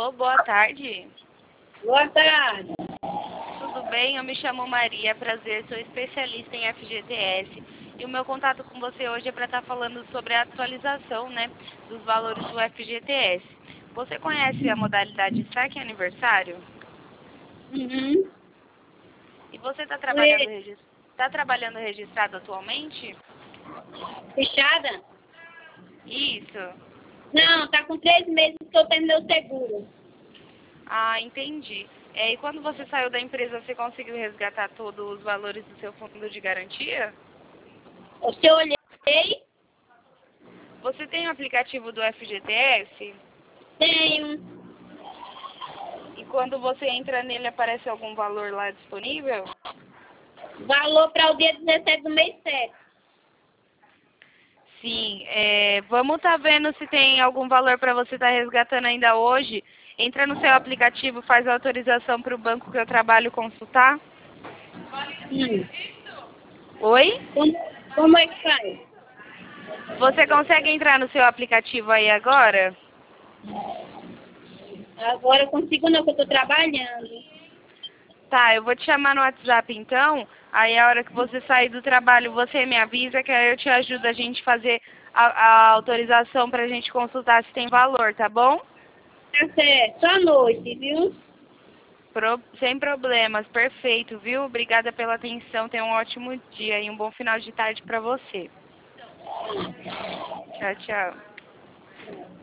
Alô, boa tarde. Boa tarde. Tudo bem? Eu me chamo Maria, prazer, sou especialista em FGTS. E o meu contato com você hoje é para estar falando sobre a atualização, né, dos valores do FGTS. Você conhece a modalidade saque aniversário? Uhum. E você está Oi. trabalhando registrado atualmente? Fechada? Isso. Não, tá com 3 meses que eu tenho meu seguro. Ah, entendi. E quando você saiu da empresa, você conseguiu resgatar todos os valores do seu fundo de garantia? Eu olhei, Você tem o aplicativo do FGTS? tenho E quando você entra nele, aparece algum valor lá disponível? valor para o dia 17 do mês 7. Sim, vamos estar vendo se tem algum valor para você estar resgatando ainda hoje. Entra no seu aplicativo, faz a autorização para o banco que eu trabalho consultar. Oi? Como é que faz? Você consegue entrar no seu aplicativo aí agora? Agora eu consigo não, que eu tô trabalhando. Tá, eu vou te chamar no WhatsApp então. Aí a hora que você sair do trabalho, você me avisa que aí eu te ajudo a gente fazer a autorização pra gente consultar se tem valor, tá bom? Tá certo, só à noite, viu? Sem problemas, perfeito, viu? Obrigada pela atenção, tenha um ótimo dia e um bom final de tarde pra você. Tchau, tchau.